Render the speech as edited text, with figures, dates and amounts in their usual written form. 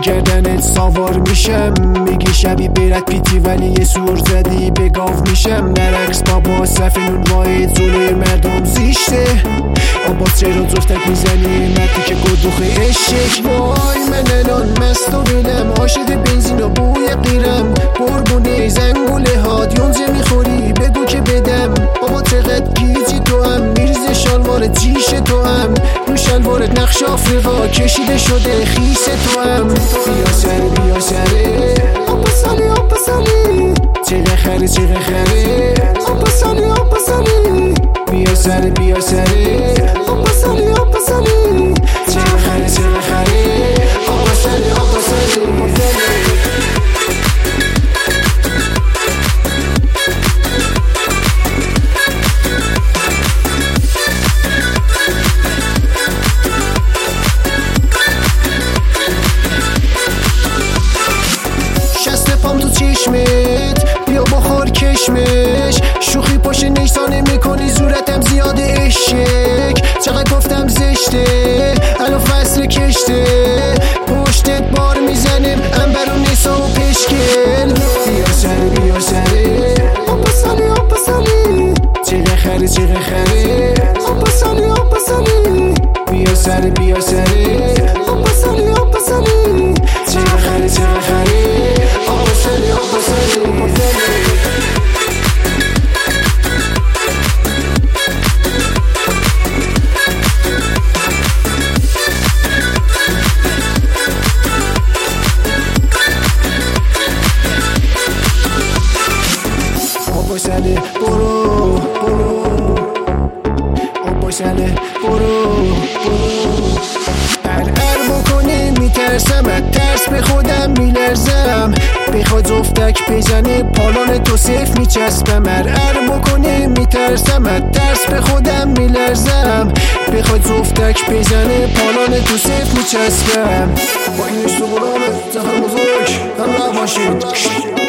گردنت سوار میشم، میگی شبیه برد پیتی ولی یه سور زدی به گاو میشم. نرقص بابا صف نون واحد جلوی مردم زیشته، آباز چرا جفتک میزنی مردی که گدوخه اشک. وای من الان مست و بیلم، عاشق بنزین و بوی قیرم، قربونه زنگوله هات یونزه میخوری بگو که بدم. بابا چقدر گیجی تو هم، میریز شالوارت جیش تو هم، رو شلوارت نقش آفریقا کشیده شده خیس تو هم. بیا سره بیا سره آبا سالی آبا سالی، چقه خره چقه خره آبا سالی آبا سالی. بیا سره بیا سره آبا سالی آبا سالی، چقه خره چقه خره آبا سالی آبا سالی. چشمت بیا بخور کشمش، شوخی پشت نیسانه میکنی زورتم زیاده اشک. چقدر گفتم زشته الان فصل کشته، پشتت بار میزنم انبر و نیسا و پشکل. بیا سره بیا سره آبا سالی آبا سالی، چقه خره چقه خره آبا سالی آبا سالی. بیا سره بیا سره آبا سالی آبا سالی، چقه خره چقه خره آبا سالی آبا سالی. آبا سالی برو برو آبا سالی برو برو. بکنه میترسم از ترس به خودم میلرزم، بخواد جفتک بزنه پالان تو صف میچسبم. بکنه میترسم از ترس به خودم میلرزم، بخواد جفتک بزنه پالان تو صف میچسبم. با این اشتغلامه زفر بزرگ هم نباشید.